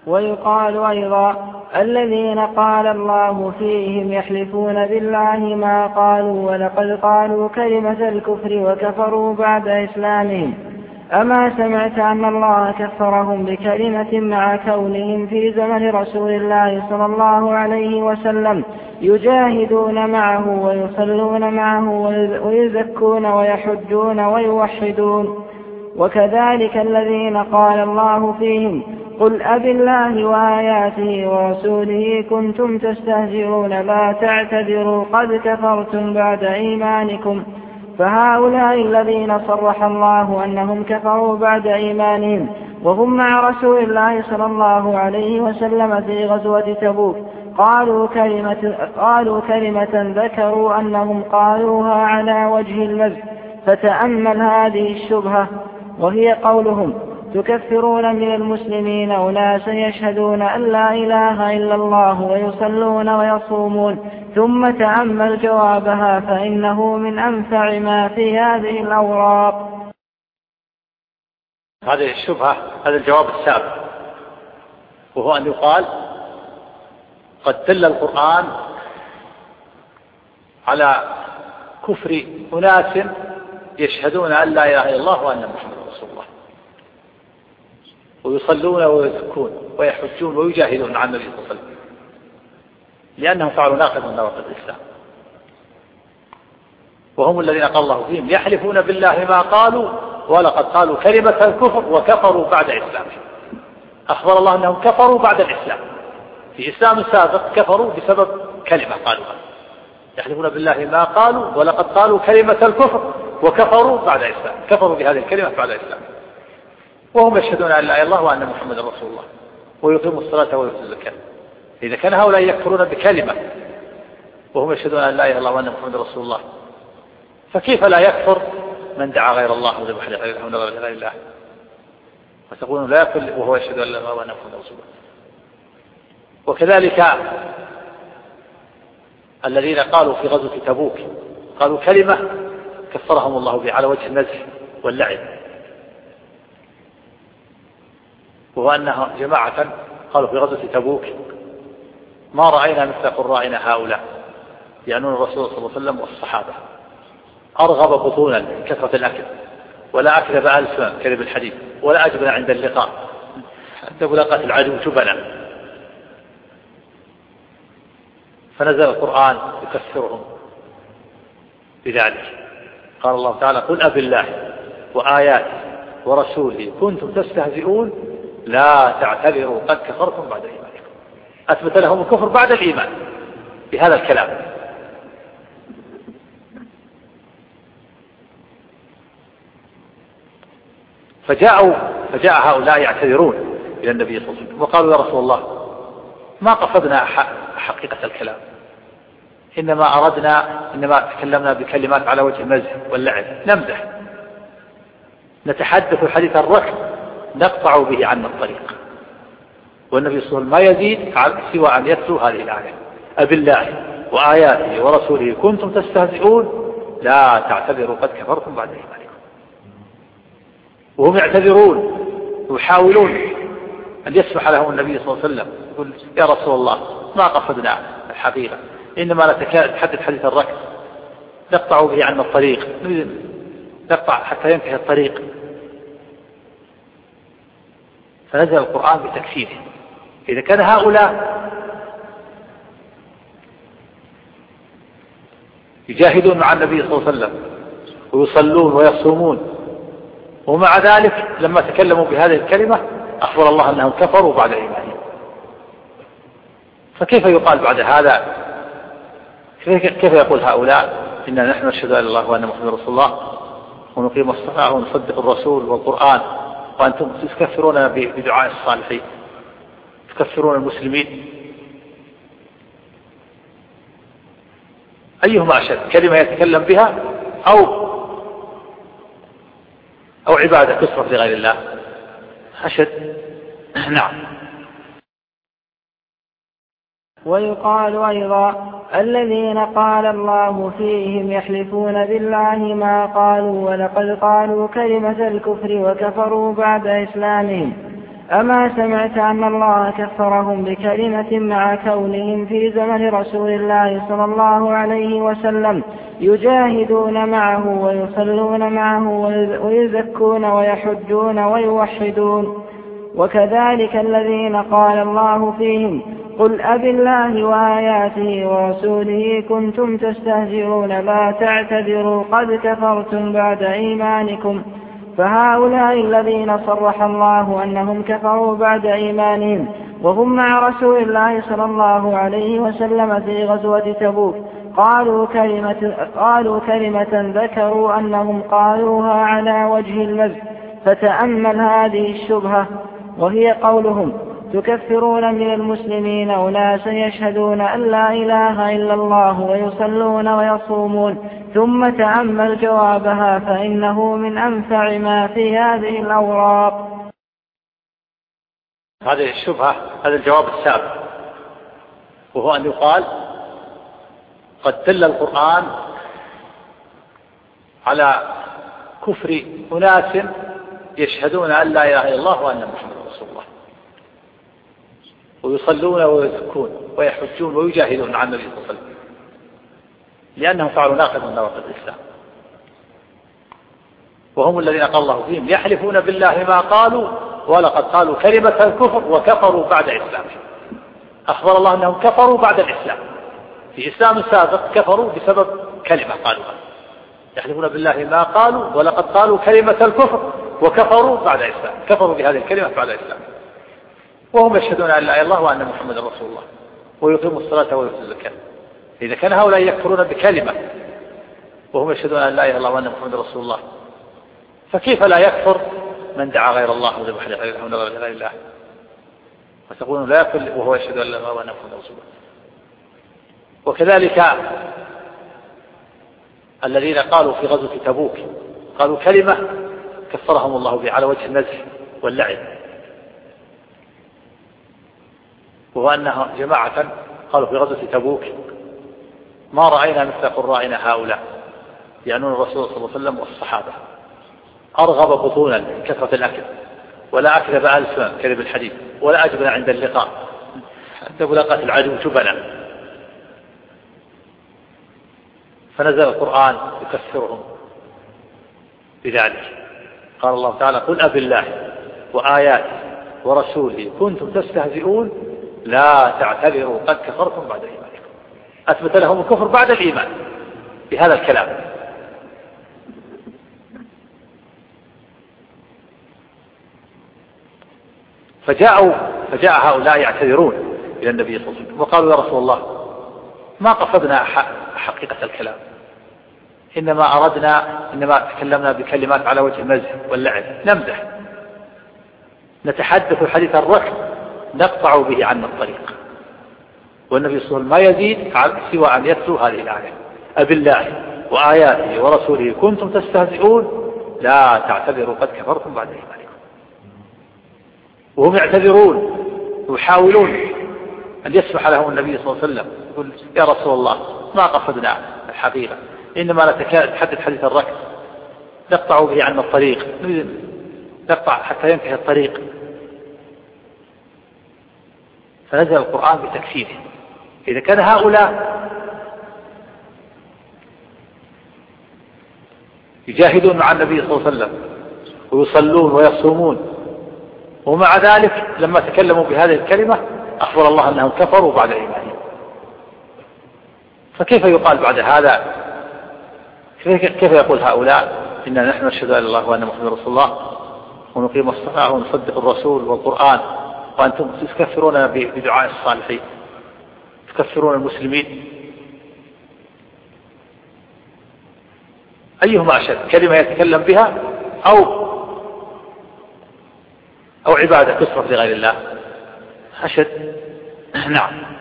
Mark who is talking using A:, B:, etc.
A: ويقال أيضا الذين قال الله فيهم يحلفون بالله ما قالوا ولقد قالوا كلمة الكفر وكفروا بعد إسلامهم. أما سمعت أن الله كفرهم بكلمة مع كونهم في زمن رسول الله صلى الله عليه وسلم يجاهدون معه ويصلون معه ويزكون ويحجون ويوحدون. وكذلك الذين قال الله فيهم قل أبالله وآياته ورسوله كنتم تستهزئون لا تعتذروا قد كفرتم بعد إيمانكم. فهؤلاء الذين صرح الله أنهم كفروا بعد إيمانهم وهم مع رسول الله صلى الله عليه وسلم في غزوة تبوك قالوا كلمة ذكروا أنهم قالوها على وجه المزح. فتأمل هذه الشبهة وهي قولهم تكفرون من المسلمين أناسا يشهدون أن لا إله إلا الله ويصلون ويصومون، ثم تأمل جوابها فإنه من أنفع ما في هذه الأوراق.
B: هذه الشبهة، هذا الجواب السابق، وهو أن يقال قد دل القرآن على كفر أناس يشهدون أن لا إله إلا الله وأن محمد رسول الله ويصلون ويزكون ويحجون ويجاهدون عن النبي صلى الله عليه وسلم لأنهم فعلوا ناقض من نواقض الإسلام، وهم الذين قال الله فيهم يحلفون بالله ما قالوا ولقد قالوا كلمة الكفر وكفروا بعد إسلامهم. أخبر الله أنهم كفروا بعد الإسلام، في إسلام سابق كفروا بسبب كلمة قالوها، يحلفون بالله ما قالوا ولقد قالوا كلمة الكفر وكفروا بعد إسلام، كفروا بهذه الكلمة بعد إسلام، وهم يشهدون أن لا إله إلا الله وأن محمد رسول الله ويقيموا الصلاة ويؤتوا الزكاة. إذا كان هؤلاء يكفرون بكلمة وهم يشهدون أن لا إله إلا الله وأن محمد رسول الله، فكيف لا يكفر من دعا غير الله وذبح لغير الله ونذر لغير الله؟ وتقولون لا يكفر وهو يشهد أن لا إله إلا الله وأن محمد رسول الله. وكذلك الذين قالوا في غزوة تبوك قالوا كلمة كفرهم الله بها على وجه النزح واللعب، وهو أنها جماعة قالوا في غزوة تبوك ما رأينا مثل قرائنا هؤلاء، يعنون الرسول صلى الله عليه وسلم والصحابة، أرغب بطونا من كثرة الأكل ولا أكذب ألسنا كذب الحديث ولا أجبن عند اللقاء حتى ملاقاة العدو جبنا. فنزل القرآن يكفرهم بذلك. قال الله تعالى قل أبالله وآياته ورسوله كنتم تستهزئون لا تعتذروا قد كفرتم بعد إيمانكم. أثبت لهم الكفر بعد الإيمان بهذا الكلام. فجاء هؤلاء يعتذرون إلى النبي صلى الله عليه وسلم وقالوا يا رسول الله ما قصدنا حقيقة الكلام، إنما تكلمنا بكلمات على وجه المزح واللعب، نمزح نتحدث حديث الركب نقطع به عنا الطريق. والنبي صلى الله عليه وسلم ما يزيد سوى أن يتلو هذه الآية أبالله وآياته ورسوله كنتم تستهزئون لا تعتذروا قد كفرتم بعد إيمانكم. وهم يعتذرون ويحاولون أن يسمح لهم النبي صلى الله عليه وسلم، يقول يا رسول الله ما قصدنا الحقيقة، إنما نتحدث حديث الركب نقطع به عنا الطريق، نقطع حتى ينتهي الطريق. فنزل القرآن بتكفيره. إذا كان هؤلاء يجاهدون مع النبي صلى الله عليه وسلم ويصلون ويصومون ومع ذلك لما تكلموا بهذه الكلمة أخبر الله أنهم كفروا بعد إيمانهم، فكيف يقال بعد هذا؟ كيف يقول هؤلاء إننا نحن نشهد أن الله وأن محمد رسول الله ونقيم الصلاة ونصدق الرسول والقرآن وأنتم تكفرون بدعاء الصالحين، تكفرون المسلمين؟ أيهما أشد، كلمة يتكلم بها أو عبادة تصرف لغير الله؟ أشد. نعم.
A: ويقال أيضا الذين قال الله فيهم يحلفون بالله ما قالوا ولقد قالوا كلمة الكفر وكفروا بعد إسلامهم. أما سمعت أن الله كفرهم بكلمة مع كونهم في زمن رسول الله صلى الله عليه وسلم يجاهدون معه ويصلون معه ويزكون ويحجون ويوحدون. وكذلك الذين قال الله فيهم قل أبالله وآياته ورسوله كنتم تستهزئون لا تعتذروا قد كفرتم بعد إيمانكم. فهؤلاء الذين صرح الله أنهم كفروا بعد إيمانهم وهم مع رسول الله صلى الله عليه وسلم في غزوة تبوك قالوا كلمة ذكروا أنهم قالوها على وجه المزح. فتأمل هذه الشبهة وهي قولهم تكفرون من المسلمين أناسا يشهدون أن لا إله إلا الله ويصلون ويصومون، ثم تأمل جوابها فإنه من أنفع ما في هذه الأوراق.
B: هذه الشبهة هذا الجواب السابق، وهو أن يقال قد دل القرآن على كفر أناس يشهدون أن لا إله إلا الله وأن محمد رسول الله ويصلون ويزكون ويحجون ويجاهدون عن النبي صلى الله عليه وسلم لأنهم فعلوا ناقض من نواقض الإسلام، وهم الذين قال الله فيهم يحلفون بالله ما قالوا ولقد قالوا كلمة الكفر وكفروا بعد إسلامهم. أخبر الله أنهم كفروا بعد الإسلام، في إسلام سابق كفروا بسبب كلمة قالوها، يحلفون بالله ما قالوا ولقد قالوا كلمة الكفر وكفروا بعد إسلام، كفروا بهذه الكلمة بعد إسلام، وهم يشهدون أن لا إله إلا الله وأن محمد رسول الله ويقيموا الصلاة ويؤتوا الزكاة. إذا كان هؤلاء يكفرون بكلمة وهم يشهدون أن لا إله إلا الله وأن محمد رسول الله، فكيف لا يكفر من دعا غير الله وذبح لغير الله ونذر لغير الله؟ وتقولون لا يكفر وهو يشهد أن لا إله إلا الله وأن محمد رسول الله. وكذلك الذين قالوا في غزوة تبوك قالوا كلمة كفرهم الله بها على وجه النزح واللعب، وهو أنها جماعة قالوا في غزوة تبوك ما رأينا مثل قرائنا هؤلاء، يعنون الرسول صلى الله عليه وسلم والصحابة، أرغب بطونا كثرة الأكل ولا أكذب ألسنا كذب الحديث ولا أجبن عند اللقاء حتى ملاقاة العدو جبنا. فنزل القرآن يكفرهم بذلك. قال الله تعالى قل أبالله وآياته ورسوله كنتم تستهزئون لا تعتذروا قد كفرتم بعد إيمانكم. أثبت لهم الكفر بعد الإيمان بهذا الكلام. فجاء هؤلاء يعتذرون إلى النبي صلى الله عليه وسلم وقالوا يا رسول الله ما قصدنا حقيقة الكلام، إنما تكلمنا بكلمات على وجه المزح واللعب، نمزح نتحدث حديث الركب نقطع به عنا الطريق. والنبي صلى الله عليه وسلم ما يزيد سوى أن يتلو هذه الآية أبالله وآياته ورسوله كنتم تستهزئون لا تعتذروا قد كفرتم بعد إيمانكم. وهم يعتذرون ويحاولون أن يسمح لهم النبي صلى الله عليه وسلم يقول يا رسول الله ما قصدنا الحقيقة، إنما نتحدث حديث الركب نقطع به عنا الطريق، نقطع حتى ينتهي الطريق. فنزل القرآن بتكفيره. إذا كان هؤلاء يجاهدون مع النبي صلى الله عليه وسلم ويصلون ويصومون ومع ذلك لما تكلموا بهذه الكلمة أخبر الله أنهم كفروا بعد إيمانهم، فكيف يقال بعد هذا؟ كيف يقول هؤلاء إننا نحن نشهد أن الله وأن محمد رسول الله ونقيم الصلاة ونصدق الرسول والقرآن وأنتم تكفرون بدعاء الصالحين، تكفرون المسلمين؟ أيهما أشد، كلمة يتكلم بها أو عبادة تصرف لغير الله؟ أشد. نعم.